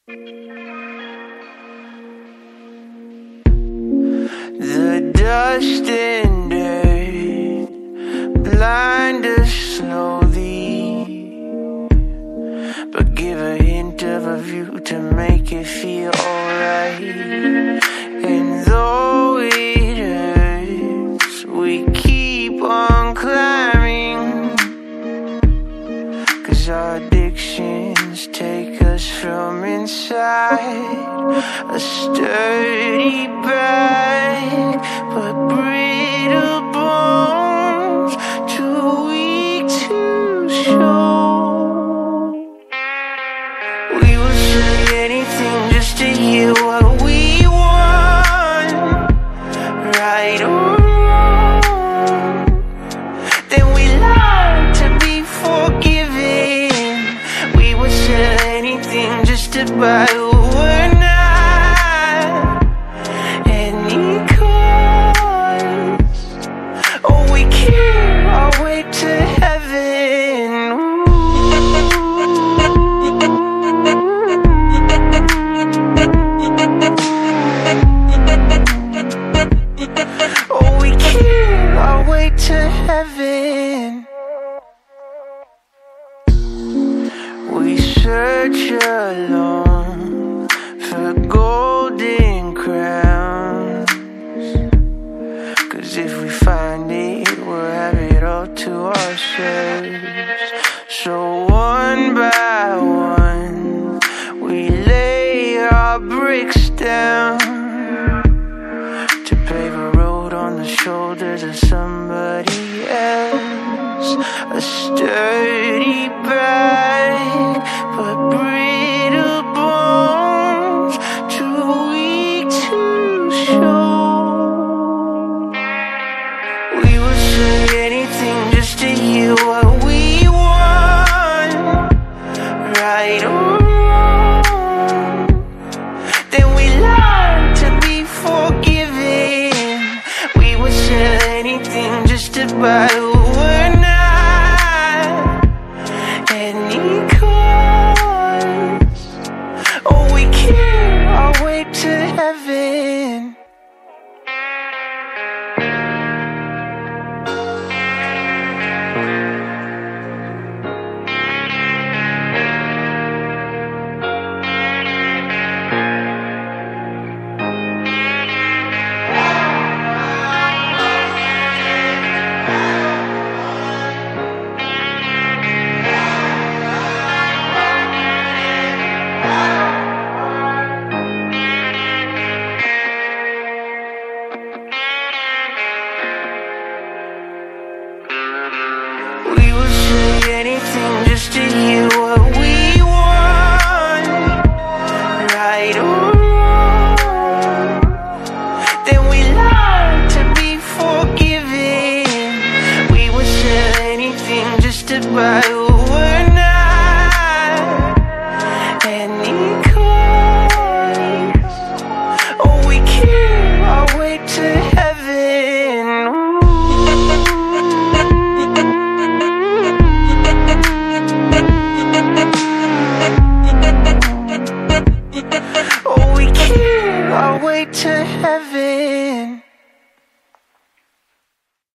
The dust and dirt blind us slowly, but give a hint of a view to make it feel alright. And though it hurts, we keep on climbing, 'cause our addictions take us from inside. A sturdy back, but brittle bones, too weak to show. We will say anything just to hear what we want, right or wrong. Then we lie to be forgiven. We would sell anything just to buy who we're not. Any cause, oh, we care our way to heaven. Oh, we care our way to heaven. We search alone for golden crowns, 'cause if we find it, we'll have it all to ourselves. So one by one, we lay our bricks down to pave a road on the shoulders of somebody else. A sturdy back, but brittle bones, too weak to show. We will say anything just to hear what we want, right or wrong. Then we lie to be forgiven. We would sell anything just to buy who we're not. Any cause, oh, we care our way to heaven. We will say anything just to hear what we want, right or wrong. Then we lie to be forgiven. We will sell anything just to buy